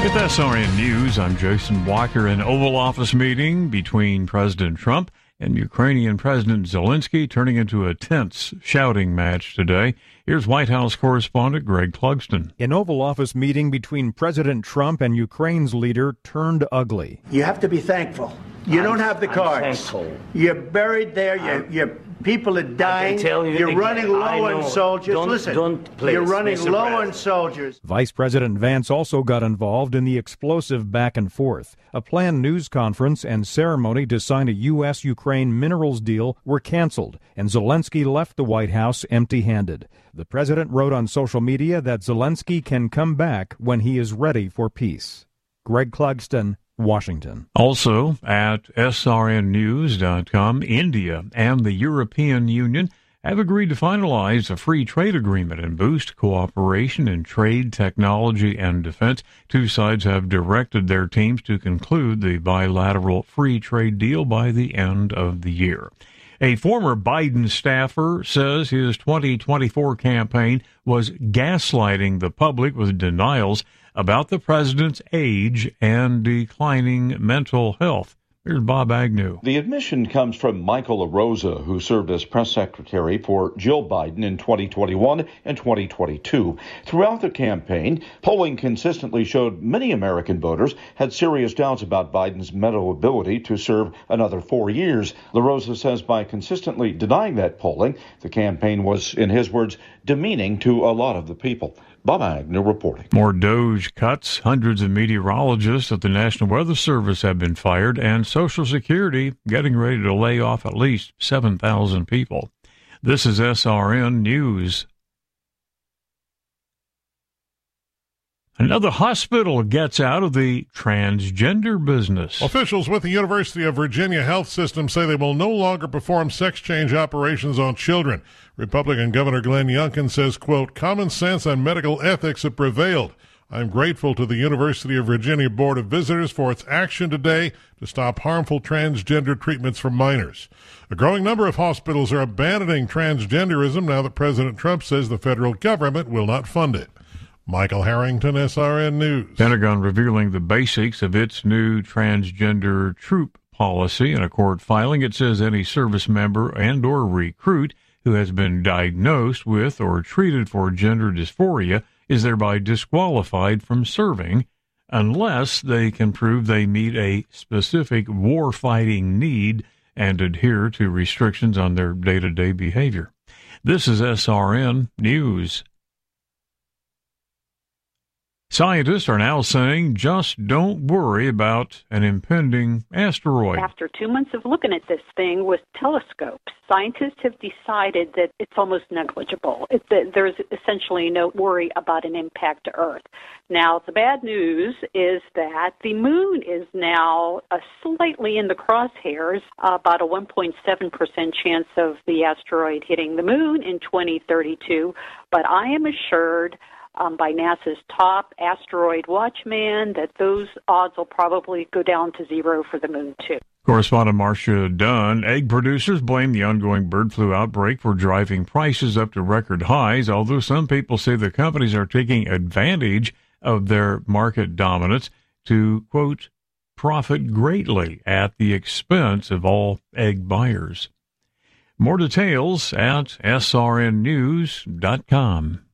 With SRN News, I'm Jason Walker. An Oval Office meeting between President Trump and Ukrainian President Zelensky turning into a tense shouting match today. Here's White House correspondent Greg Clugston. An Oval Office meeting between President Trump and Ukraine's leader turned ugly. You have to be thankful. You don't have the cards. You're buried there. Your people are dying. You're running low on soldiers. You're running low on soldiers. Vice President Vance also got involved in the explosive back and forth. A planned news conference and ceremony to sign a U.S.-Ukraine minerals deal were canceled, and Zelensky left the White House empty-handed. The president wrote on social media that Zelensky can come back when he is ready for peace. Greg Clugston, Washington. Also at srnnews.com, India and the European Union have agreed to finalize a free trade agreement and boost cooperation in trade, technology, and defense. Two sides have directed their teams to conclude the bilateral free trade deal by the end of the year. A former Biden staffer says his 2024 campaign was gaslighting the public with denials about the president's age and declining mental health. Here's Bob Agnew. The admission comes from Michael LaRosa, who served as press secretary for Jill Biden in 2021 and 2022. Throughout the campaign, polling consistently showed many American voters had serious doubts about Biden's mental ability to serve another 4 years. LaRosa says by consistently denying that polling, the campaign was, in his words, demeaning to a lot of the people. Bob Agnew reporting. More DOGE cuts. Hundreds of meteorologists at the National Weather Service have been fired, and Social Security getting ready to lay off at least 7,000 people. This is SRN News. Another hospital gets out of the transgender business. Officials with the University of Virginia Health System say they will no longer perform sex change operations on children. Republican Governor Glenn Youngkin says, quote, common sense and medical ethics have prevailed. I'm grateful to the University of Virginia Board of Visitors for its action today to stop harmful transgender treatments for minors. A growing number of hospitals are abandoning transgenderism now that President Trump says the federal government will not fund it. Michael Harrington, SRN News. Pentagon revealing the basics of its new transgender troop policy. In a court filing, it says any service member and or recruit who has been diagnosed with or treated for gender dysphoria is thereby disqualified from serving unless they can prove they meet a specific war-fighting need and adhere to restrictions on their day-to-day behavior. This is SRN News. Scientists are now saying just don't worry about an impending asteroid. After 2 months of looking at this thing with telescopes, scientists have decided that it's almost negligible. There's essentially no worry about an impact to Earth. Now, the bad news is that the moon is now slightly in the crosshairs, about a 1.7% chance of the asteroid hitting the moon in 2032, but I am assured by NASA's top asteroid watchman that those odds will probably go down to zero for the moon, too. Correspondent Marcia Dunn. Egg producers blame the ongoing bird flu outbreak for driving prices up to record highs, although some people say the companies are taking advantage of their market dominance to, quote, profit greatly at the expense of all egg buyers. More details at srnnews.com.